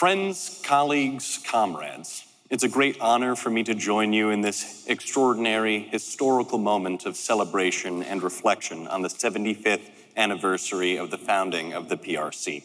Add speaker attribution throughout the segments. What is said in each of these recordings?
Speaker 1: Friends, colleagues, comrades, it's a great honor for me to join you in this extraordinary historical moment of celebration and reflection on the 75th anniversary of the founding of the PRC.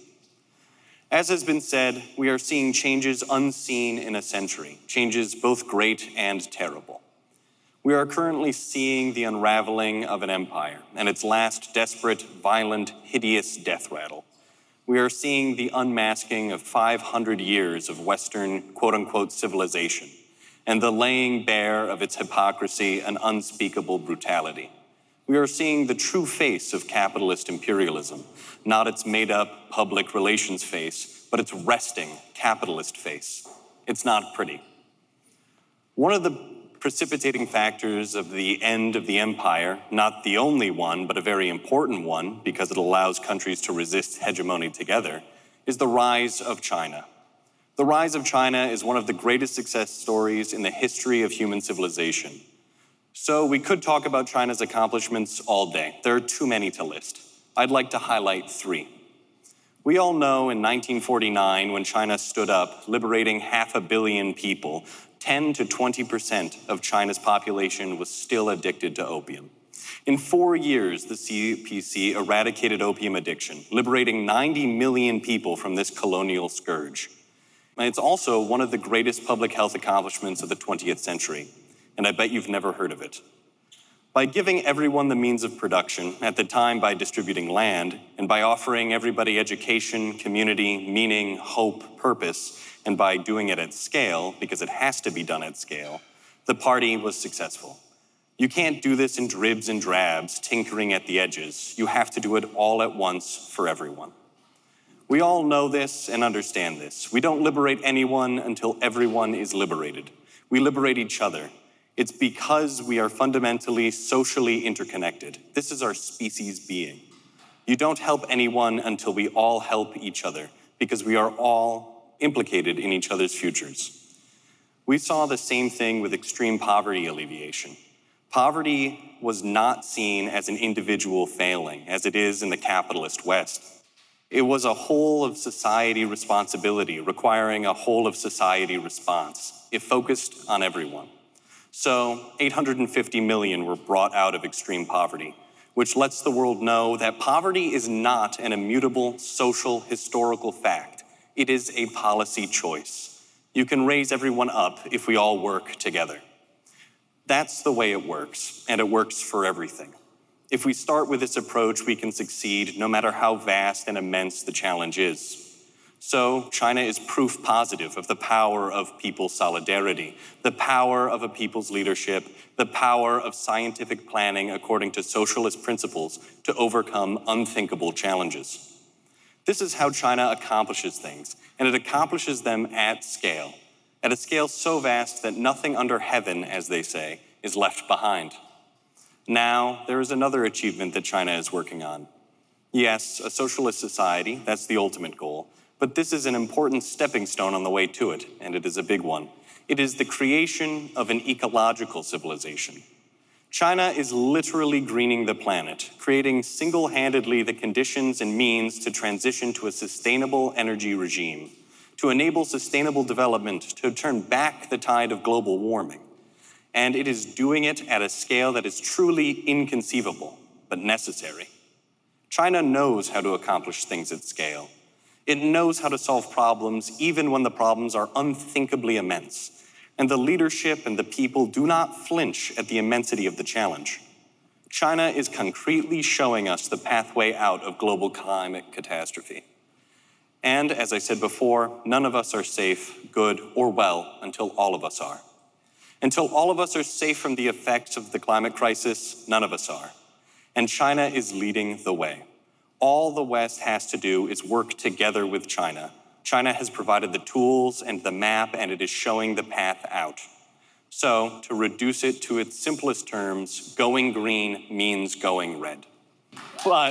Speaker 1: As has been said, we are seeing changes unseen in a century, changes both great and terrible. We are currently seeing the unraveling of an empire and its last desperate, violent, hideous death rattle. We are seeing the unmasking of 500 years of Western quote-unquote civilization and the laying bare of its hypocrisy and unspeakable brutality. We are seeing the true face of capitalist imperialism, not its made-up public relations face, but its resting capitalist face. It's not pretty. One of the precipitating factors of the end of the empire, not the only one, but a very important one because it allows countries to resist hegemony together, is the rise of China. The rise of China is one of the greatest success stories in the history of human civilization. So we could talk about China's accomplishments all day. There are too many to list. I'd like to highlight three. We all know in 1949, when China stood up, liberating 500 million people, 10 to 20% of China's population was still addicted to opium. In 4 years, the CPC eradicated opium addiction, liberating 90 million people from this colonial scourge. And it's also one of the greatest public health accomplishments of the 20th century, and I bet you've never heard of it. By giving everyone the means of production, at the time by distributing land, and by offering everybody education, community, meaning, hope, purpose, and by doing it at scale, because it has to be done at scale, the party was successful. You can't do this in dribs and drabs, tinkering at the edges. You have to do it all at once for everyone. We all know this and understand this. We don't liberate anyone until everyone is liberated. We liberate each other. It's because we are fundamentally socially interconnected. This is our species being. You don't help anyone until we all help each other, because we are all implicated in each other's futures. We saw the same thing with extreme poverty alleviation. Poverty was not seen as an individual failing, as it is in the capitalist West. It was a whole of society responsibility, requiring a whole of society response. It focused on everyone. So 850 million were brought out of extreme poverty, which lets the world know that poverty is not an immutable social historical fact. It is a policy choice. You can raise everyone up if we all work together. That's the way it works, and it works for everything. If we start with this approach, we can succeed no matter how vast and immense the challenge is. So China is proof positive of the power of people's solidarity, the power of a people's leadership, the power of scientific planning according to socialist principles to overcome unthinkable challenges. This is how China accomplishes things, and it accomplishes them at a scale so vast that nothing under heaven, as they say, is left behind. Now, there is another achievement that China is working on. Yes, a socialist society, that's the ultimate goal, but this is an important stepping stone on the way to it, and it is a big one. It is the creation of an ecological civilization. China is literally greening the planet, creating single-handedly the conditions and means to transition to a sustainable energy regime, to enable sustainable development, to turn back the tide of global warming. And it is doing it at a scale that is truly inconceivable, but necessary. China knows how to accomplish things at scale. It knows how to solve problems even when the problems are unthinkably immense. And the leadership and the people do not flinch at the immensity of the challenge. China is concretely showing us the pathway out of global climate catastrophe. And as I said before, none of us are safe, good, or well until all of us are. Until all of us are safe from the effects of the climate crisis, none of us are. And China is leading the way. All the West has to do is work together with China. China has provided the tools and the map, and it is showing the path out. So, to reduce it to its simplest terms, going green means going red. But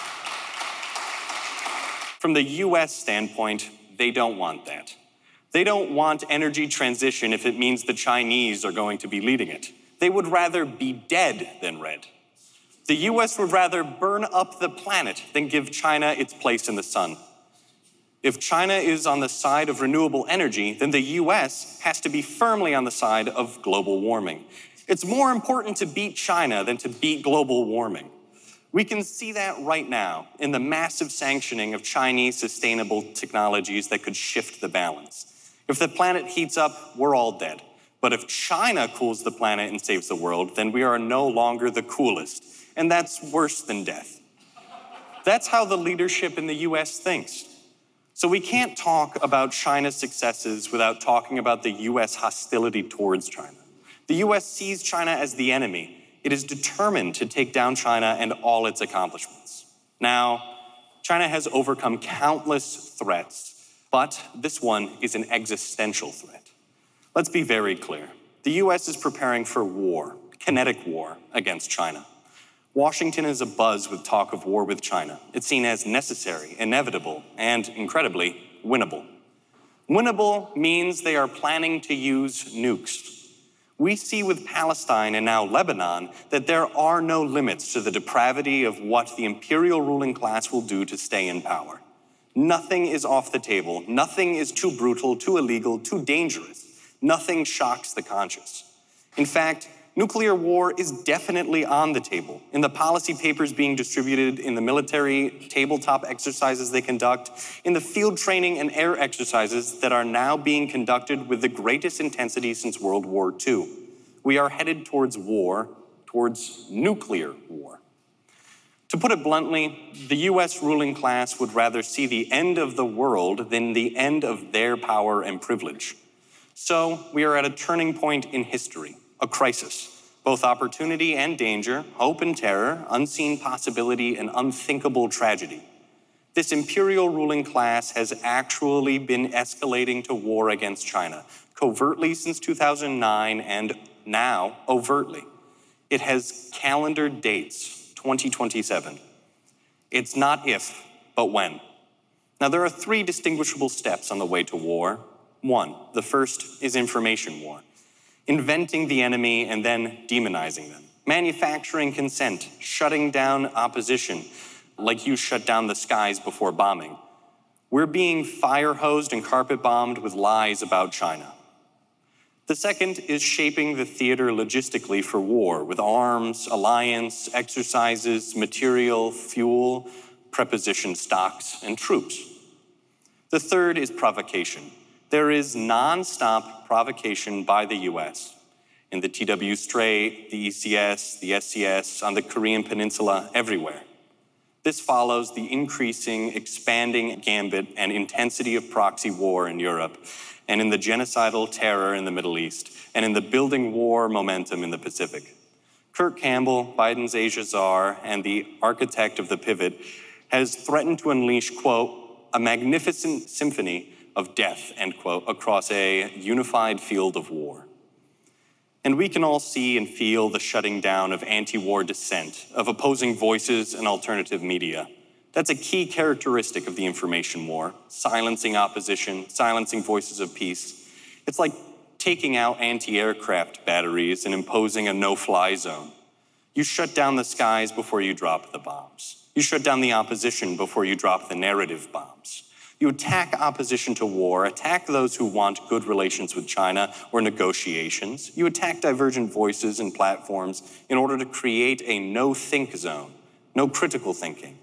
Speaker 1: from the US standpoint, they don't want that. They don't want energy transition if it means the Chinese are going to be leading it. They would rather be dead than red. The US would rather burn up the planet than give China its place in the sun. If China is on the side of renewable energy, then the US has to be firmly on the side of global warming. It's more important to beat China than to beat global warming. We can see that right now in the massive sanctioning of Chinese sustainable technologies that could shift the balance. If the planet heats up, we're all dead. But if China cools the planet and saves the world, then we are no longer the coolest. And that's worse than death. That's how the leadership in the US thinks. So we can't talk about China's successes without talking about the US hostility towards China. The US sees China as the enemy. It is determined to take down China and all its accomplishments. Now, China has overcome countless threats, but this one is an existential threat. Let's be very clear. The US is preparing for war, kinetic war, against China. Washington is abuzz with talk of war with China. It's seen as necessary, inevitable, and, incredibly, winnable. Winnable means they are planning to use nukes. We see with Palestine and now Lebanon that there are no limits to the depravity of what the imperial ruling class will do to stay in power. Nothing is off the table. Nothing is too brutal, too illegal, too dangerous. Nothing shocks the conscious. In fact, nuclear war is definitely on the table. In the policy papers being distributed, in the military tabletop exercises they conduct, in the field training and air exercises that are now being conducted with the greatest intensity since World War II. We are headed towards war, towards nuclear war. To put it bluntly, the US ruling class would rather see the end of the world than the end of their power and privilege. So we are at a turning point in history. A crisis, both opportunity and danger, hope and terror, unseen possibility and unthinkable tragedy. This imperial ruling class has actually been escalating to war against China, covertly since 2009 and now overtly. It has calendar dates, 2027. It's not if, but when. Now there are 3 distinguishable steps on the way to war. 1, the first is information war. Inventing the enemy and then demonizing them. Manufacturing consent, shutting down opposition, like you shut down the skies before bombing. We're being fire-hosed and carpet-bombed with lies about China. The second is shaping the theater logistically for war with arms, alliance, exercises, material, fuel, preposition stocks, and troops. The third is provocation. There is non-stop provocation by the US in the TW Strait, the ECS, the SCS, on the Korean Peninsula, everywhere. This follows the increasing, expanding gambit and intensity of proxy war in Europe, and in the genocidal terror in the Middle East, and in the building war momentum in the Pacific. Kurt Campbell, Biden's Asia czar, and the architect of the pivot, has threatened to unleash, quote, a magnificent symphony of death, end quote, across a unified field of war. And we can all see and feel the shutting down of anti-war dissent, of opposing voices and alternative media. That's a key characteristic of the information war, silencing opposition, silencing voices of peace. It's like taking out anti-aircraft batteries and imposing a no-fly zone. You shut down the skies before you drop the bombs. You shut down the opposition before you drop the narrative bombs. You attack opposition to war, attack those who want good relations with China or negotiations. You attack divergent voices and platforms in order to create a no-think zone, no critical thinking,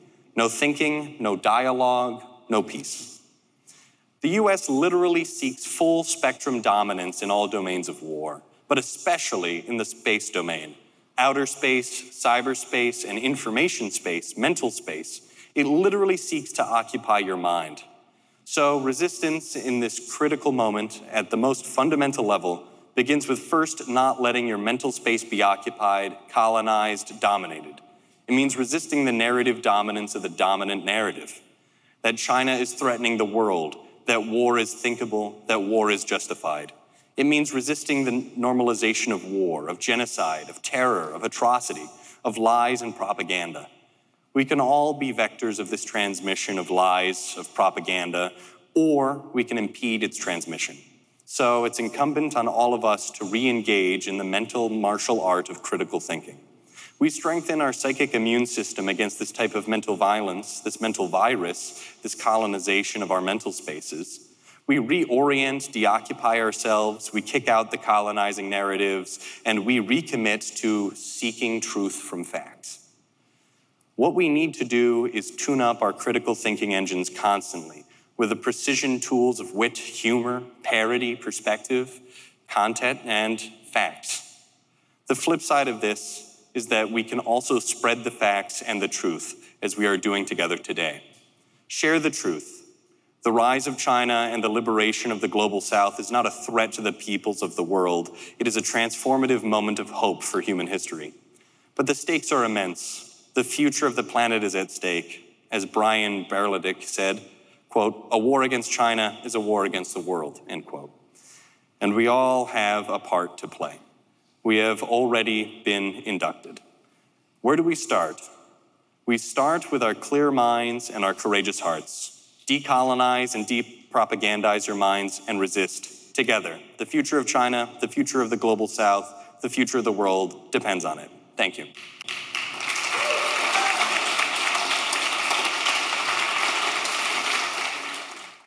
Speaker 1: no dialogue, no peace. The US literally seeks full spectrum dominance in all domains of war, but especially in the space domain. Outer space, cyberspace, and information space, mental space. It literally seeks to occupy your mind. So resistance in this critical moment at the most fundamental level begins with first not letting your mental space be occupied, colonized, dominated. It means resisting the narrative dominance of the dominant narrative, that China is threatening the world, that war is thinkable, that war is justified. It means resisting the normalization of war, of genocide, of terror, of atrocity, of lies and propaganda. We can all be vectors of this transmission of lies, of propaganda, or we can impede its transmission. So it's incumbent on all of us to re-engage in the mental martial art of critical thinking. We strengthen our psychic immune system against this type of mental violence, this mental virus, this colonization of our mental spaces. We reorient, deoccupy ourselves, we kick out the colonizing narratives, and we recommit to seeking truth from facts. What we need to do is tune up our critical thinking engines constantly with the precision tools of wit, humor, parody, perspective, content, and facts. The flip side of this is that we can also spread the facts and the truth as we are doing together today. Share the truth. The rise of China and the liberation of the global South is not a threat to the peoples of the world. It is a transformative moment of hope for human history. But the stakes are immense. The future of the planet is at stake. As Brian Berladick said, quote, "A war against China is a war against the world," end quote. And we all have a part to play. We have already been inducted. Where do we start? We start with our clear minds and our courageous hearts. Decolonize and depropagandize your minds and resist together. The future of China, the future of the global South, the future of the world depends on it. Thank you.